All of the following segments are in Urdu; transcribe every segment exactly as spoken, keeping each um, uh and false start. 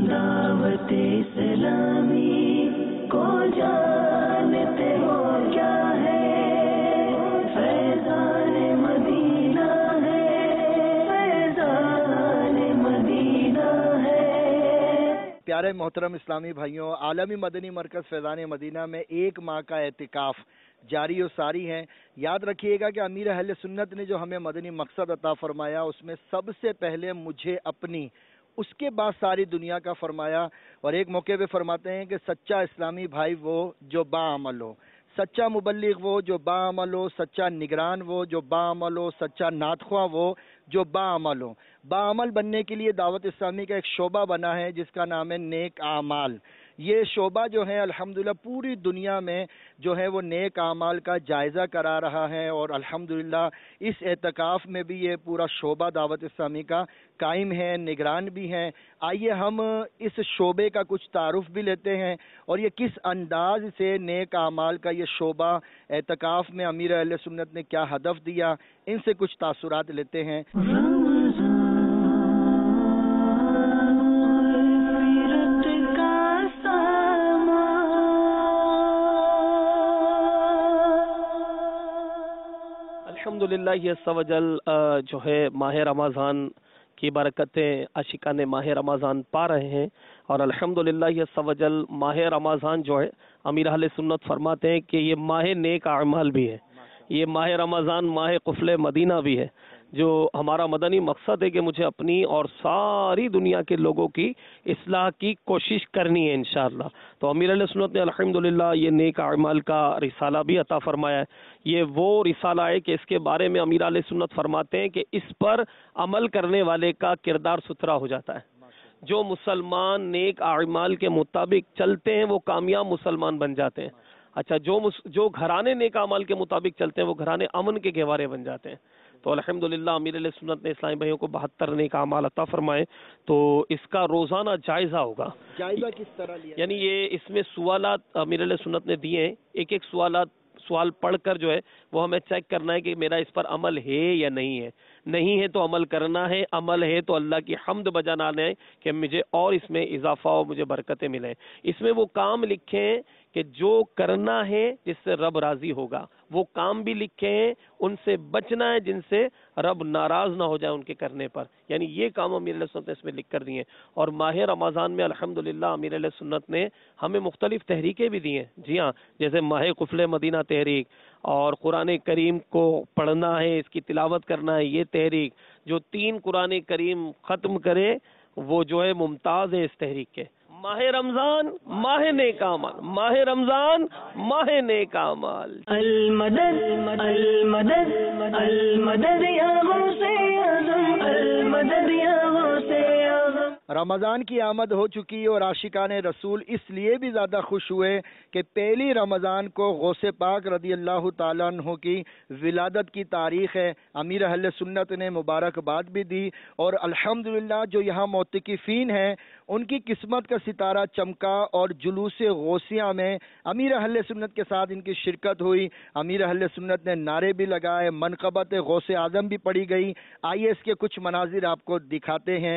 दावत इस्लामी को जानते हो क्या है, फैज़ान मदीना है, फैज़ान मदीना है। प्यारे मोहतरम इस्लामी भाइयों, आलमी मदनी मरकज़ फैज़ान मदीना में एक माह का एतिकाफ़ जारी और सारी है। याद रखिएगा कि अमीर अहले सुन्नत ने जो हमें मदनी मकसद अता फरमाया उसमें सबसे पहले मुझे अपनी, उसके बाद सारी दुनिया का फरमाया। और एक मौके पे फरमाते हैं कि सच्चा इस्लामी भाई वो जो बाअमल हो, सच्चा मुबल्लिग वो जो बाअमल हो, सच्चा निगरान वो जो बाअमल हो, सच्चा नातख्वां वो जो बाअमल हो। बाअमल बनने के लिए दावत इस्लामी का एक शोबा बना है जिसका नाम है नेक आमाल। ये शोबा जो है अल्हम्दुलिल्लाह पूरी दुनिया में जो है वो नेक आमाल का जायज़ा करा रहा है, और अल्हम्दुलिल्लाह इस एतकाफ़ में भी ये पूरा शोबा दावत इस्लामी का कायम है, निगरान भी है। आइए हम इस शोबे का कुछ तारुफ भी लेते हैं और ये किस अंदाज से नेक आमाल का ये शोबा एतकाफ़ में अमीर अहले सुन्नत ने क्या हदफ दिया, इनसे कुछ तासुरात लेते हैं। अल्हम्दुलिल्लाह ये सवजल जो है माह रमज़ान की बरकतें आशिकान माह रमज़ान पा रहे हैं, और अल्हम्दुलिल्लाह ये सवजल माह रमज़ान जो है अमीर अहले सुन्नत फरमाते हैं कि ये माह नेक अमाल भी है, ये माह रमज़ान माह कुफले मदीना भी है। जो हमारा मदनी मकसद है कि मुझे अपनी और सारी दुनिया के लोगों की इस्लाह की कोशिश करनी है इंशाअल्लाह। तो अमीर अहले सुन्नत ने अल्हम्दुलिल्लाह ये नेक अमाल का रिसाला भी अता फरमाया है। ये वो रिसाला है कि इसके बारे में अमीर अहले सुन्नत फरमाते हैं कि इस पर अमल करने वाले का किरदार सुथरा हो जाता है। जो मुसलमान नेक अमाल के मुताबिक चलते हैं वो कामयाब मुसलमान बन जाते हैं। अच्छा, जो जो घराने नेक अमाल के मुताबिक चलते हैं वो घराने अमन के गहवारे बन जाते हैं। तो अल्हम्दुलिल्लाह अमीर अहले सुन्नत ने इस्लामी भाइयों को बहत्तर नेक अमाल अता फरमाए। तो इसका रोजाना जायजा होगा। जायजा किस तरह लिया? यानी ये इसमें सवालात अमीर अहले सुन्नत ने दिए हैं, एक एक सवालात सवाल पढ़कर जो है वो हमें चेक करना है कि मेरा इस पर अमल है या नहीं है। नहीं है तो अमल करना है, अमल है तो अल्लाह की हम्द बजाना है कि मुझे और इसमें इजाफा और मुझे बरकतें मिलें। इसमें वो काम लिखे हैं कि जो करना है जिससे रब राजी होगा, वो काम भी लिखे हैं उनसे बचना है जिनसे रब नाराज ना हो जाए उनके करने पर। यानी ये काम अमीर अहले सुन्नत ने इसमें लिख कर दिए हैं। और माह रमज़ान में अल्हम्दुलिल्लाह अमीर अहले सुन्नत ने हमें मुख्तलिफ तहरीकें भी दी हैं। जी हाँ, जैसे माह कुफले मदीना तहरीक, और कुरान करीम को पढ़ना है, इसकी तिलावत करना है, ये तहरीक। जो तीन कुरान करीम ख़त्म करे वो जो है मुमताज़ है इस तहरीक के। माह रमजान माह नेक अमाल, माह रमजान माह नेक अमाल। अल मदद अल मदद अल मदद या गौसे आज़म, अल मदद या गौसे आज़म। रमज़ान की आमद हो चुकी और आशिकान रसूल इसलिए भी ज़्यादा खुश हुए कि पहली रमज़ान को गौसे पाक रदी अल्लाह ताला अन्हु की विलादत की तारीख़ है। अमीर अहले सुन्नत ने मुबारकबाद भी दी, और अल्हम्दुलिल्लाह जो यहाँ मोतकिफ़ीन हैं उनकी किस्मत का सितारा चमका, और जुलूस गौसिया में अमीर अहले सुन्नत के साथ इनकी शिरकत हुई। अमीर अहले सुन्नत ने नारे भी लगाए, मनक़बत गौसे आज़म भी पढ़ी गई। आइए इसके कुछ मनाजिर आपको दिखाते हैं।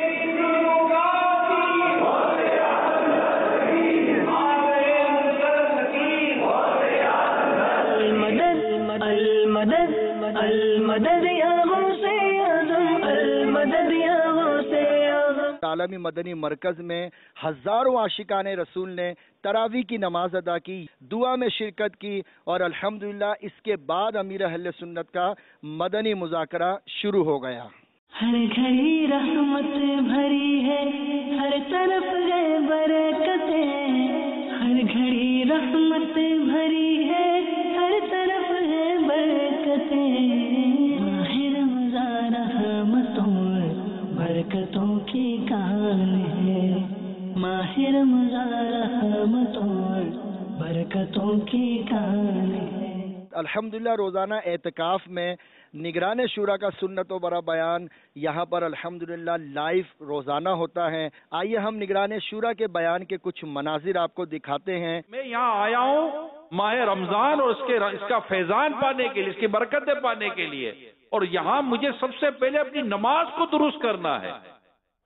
आलमी मदनी मरकज़ में हज़ारों आशिकान रसूल ने तरावी की नमाज अदा की, दुआ में शिरकत की, और अल्हम्दुलिल्लाह इसके बाद अमीर अहले सुन्नत का मदनी मुज़ाकरा शुरू हो गया। हर घड़ी रहमत भरी है, हर तरफ है बरकतें, हर घड़ी रहमत भरी है, हर तरफ है बरकतें। माह रमज़ान रहमतों बरकतों की कान है, माह रमज़ान रहमतों बरकतों की कान है। अल्हम्दुलिल्लाह रोज़ाना एतकाफ़ में निगरान शूरा का सुन्नत व बरा बयान यहाँ पर अल्हम्दुलिल्लाह लाइव रोज़ाना होता है। आइए हम निगरान शूरा के बयान के कुछ मनाजिर आपको दिखाते हैं। मैं यहाँ आया हूँ माह रमज़ान और इसके इसका फैज़ान पाने के लिए, इसकी बरकतें पाने के लिए, और यहाँ मुझे सबसे पहले अपनी नमाज को दुरुस्त करना है।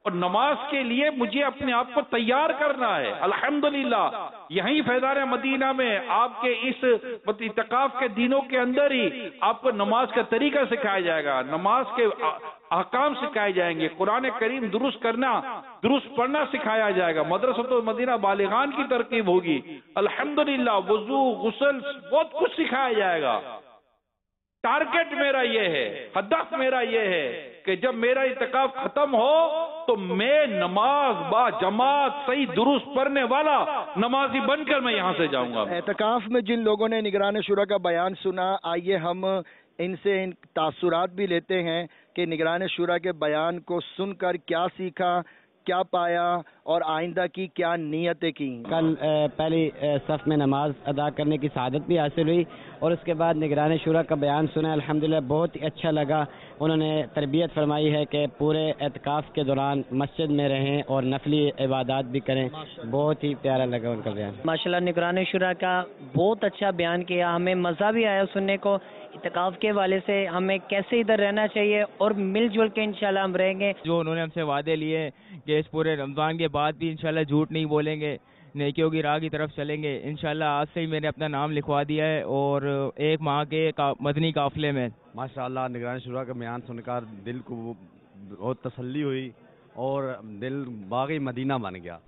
اور نماز کے لیے مجھے اپنے آپ کو تیار کرنا ہے. الحمدللہ یہیں فیضان مدینہ میں آپ کے اس اعتکاف کے دنوں کے اندر ہی آپ کو نماز کا طریقہ سکھایا جائے گا, نماز کے احکام سکھائے جائیں گے, قرآن کریم درست کرنا, درست پڑھنا سکھایا جائے گا, مدرسۃ المدینہ بالغان کی ترکیب ہوگی. الحمدللہ وضو, غسل, بہت کچھ سکھایا جائے گا. ٹارگٹ میرا یہ ہے, ہدف میرا یہ ہے کہ جب میرا اعتکاف ختم ہو تو میں نماز با جماعت صحیح درست پڑھنے والا نمازی بن کر میں یہاں سے جاؤں گا. اعتکاف میں جن لوگوں نے نگران شورا کا بیان سنا, آئیے ہم ان سے ان تاثرات بھی لیتے ہیں کہ نگران شورا کے بیان کو سن کر کیا سیکھا, کیا پایا اور آئندہ کی کیا نیتیں کی. کل پہلی صف میں نماز ادا کرنے کی سعادت بھی حاصل ہوئی اور اس کے بعد نگران شورا کا بیان سنا, الحمدللہ بہت ہی اچھا لگا. انہوں نے تربیت فرمائی ہے کہ پورے اعتکاف کے دوران مسجد میں رہیں اور نفلی عبادات بھی کریں. بہت ہی پیارا لگا ان کا بیان. ماشاءاللہ نگران شورا کا بہت اچھا بیان کیا, ہمیں مزہ بھی آیا سننے کو. اعتکاف کے والے سے ہمیں کیسے ادھر رہنا چاہیے اور مل جل کے انشاءاللہ ہم رہیں گے. جو انہوں نے ہم سے وعدے لیے کہ اس پورے رمضان کے بعد بھی انشاءاللہ جھوٹ نہیں بولیں گے, نیکیوں کی راہ کی طرف چلیں گے. انشاءاللہ آج سے ہی میں نے اپنا نام لکھوا دیا ہے اور ایک ماہ کے مدنی قافلے میں. ماشاءاللہ نگران شورا کا بیان سن کر دل کو بہت تسلی ہوئی اور دل باغی مدینہ بن گیا.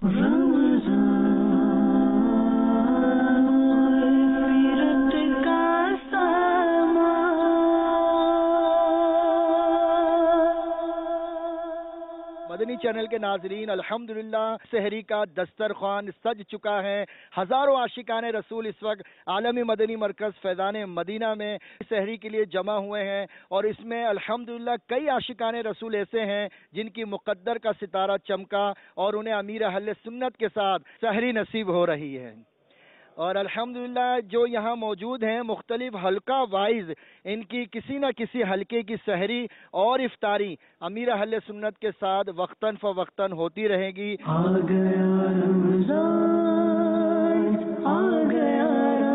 مدنی چینل کے ناظرین, الحمدللہ سحری کا دسترخوان سج چکا ہے. ہزاروں عاشقان رسول اس وقت عالمی مدنی مرکز فیضان مدینہ میں سحری کے لیے جمع ہوئے ہیں اور اس میں الحمدللہ کئی عاشقان رسول ایسے ہیں جن کی مقدر کا ستارہ چمکا اور انہیں امیر اہل سنت کے ساتھ سحری نصیب ہو رہی ہے. اور الحمدللہ جو یہاں موجود ہیں مختلف حلقہ وائز ان کی کسی نہ کسی حلقے کی سحری اور افطاری امیر اہل سنت کے ساتھ وقتاً فوقتاً ہوتی رہے گی. آ گیا رمضان, آ گیا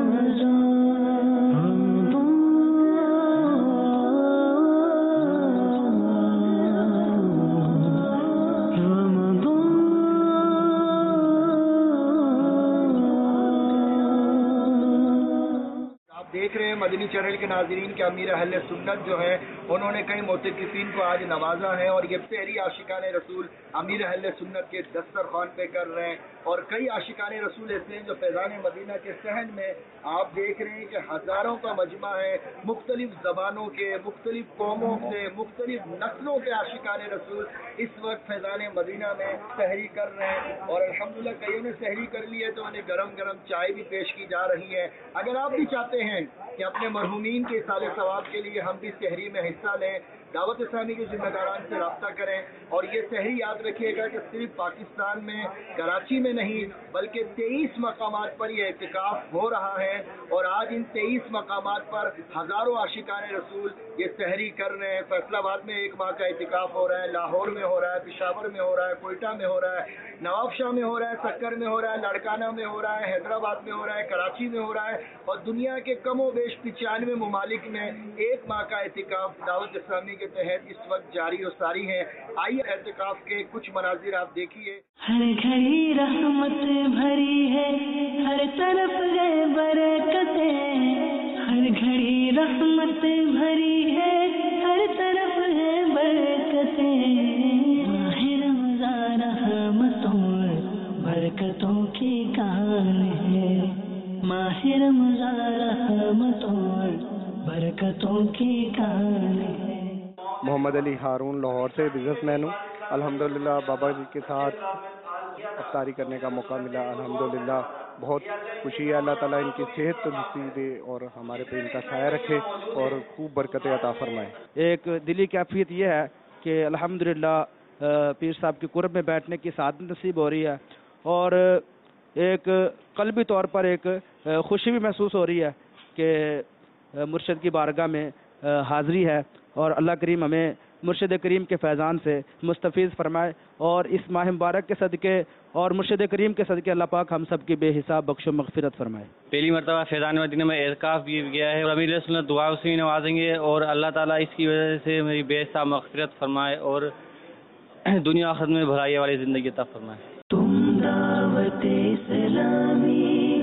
دیکھ رہے ہیں مدنی چینل کے ناظرین کہ امیر اہل سنت جو ہے انہوں نے کئی معتکفین کو آج نوازا ہے اور یہ پہلی عاشقان رسول امیر اہل سنت کے دسترخوان پہ کر رہے ہیں. اور کئی عاشقان رسول ایسے ہیں جو فیضان مدینہ کے صحن میں آپ دیکھ رہے ہیں کہ ہزاروں کا مجمع ہے, مختلف زبانوں کے, مختلف قوموں سے, مختلف نسلوں کے عاشقان رسول اس وقت فیضان مدینہ میں سحری کر رہے ہیں. اور الحمدللہ کئیوں نے سحری کر لی ہے تو انہیں گرم گرم چائے بھی پیش کی جا رہی ہے. اگر آپ بھی چاہتے ہیں کہ اپنے مرحومین کے اصال ثواب کے لیے ہم بھی سحری میں حصہ لیں, دعوت اسلامی کے ذمہ داران سے رابطہ کریں. اور یہ سحری یاد رکھیے گا کہ صرف پاکستان میں کراچی میں نہیں بلکہ تیئیس مقامات پر یہ اعتکاف ہو رہا ہے اور آج ان تیئیس مقامات پر ہزاروں عاشقان رسول یہ سحری کر رہے ہیں. فیصل آباد میں ایک ماہ کا اعتکاف ہو رہا ہے, لاہور میں ہو رہا ہے, پشاور میں ہو رہا ہے, کوئٹہ میں ہو رہا ہے, نواب شاہ میں ہو رہا ہے, سکر میں ہو رہا ہے, لاڑکانہ میں ہو رہا ہے, حیدرآباد میں ہو رہا ہے, کراچی میں ہو رہا ہے اور دنیا کے کم و بیش پچانوے ممالک میں ایک ماہ کا اعتکاف دعوت اسلامی کے تحت اس وقت جاری و ساری ہے. آئیے اعتکاف کے کچھ مناظر آپ دیکھیے. ہر گھڑی رحمت بھری ہے, ہر طرف ہے برکتیں, ہر گھڑی رحمت بھری ہے, ہر طرف ہے برکتیں. ماہ رمضان رحمتوں برکتوں کی کان ہے, ماہ رمضان رحمتوں برکتوں کی کان ہے. محمد علی ہارون لاہور سے بزنس مین ہوں. الحمدللہ بابا جی کے ساتھ افطاری کرنے کا موقع ملا. الحمدللہ بہت خوشی ہے. اللہ تعالیٰ ان کی صحت نصیب دے اور ہمارے پہ ان کا سایہ رکھے اور خوب برکتیں عطا فرمائے. ایک دلی کیفیت یہ ہے کہ الحمدللہ پیر صاحب کے قرب میں بیٹھنے کی سعادت نصیب ہو رہی ہے اور ایک قلبی طور پر ایک خوشی بھی محسوس ہو رہی ہے کہ مرشد کی بارگاہ میں حاضری ہے اور اللہ کریم ہمیں مرشد کریم کے فیضان سے مستفیض فرمائے اور اس ماہ مبارک کے صدقے اور مرشد کریم کے صدقے اللہ پاک ہم سب کی بے حساب بخش و مغفرت فرمائے. پہلی مرتبہ فیضان مدینہ میں اعتکاف بھی گیا ہے اور امیر سنت دعا سے نوازیں گے اور اللہ تعالیٰ اس کی وجہ سے میری بے حساب مغفرت فرمائے اور دنیا آخرت میں بھلائی والی زندگی عطا فرمائے. تم دعوت اسلامی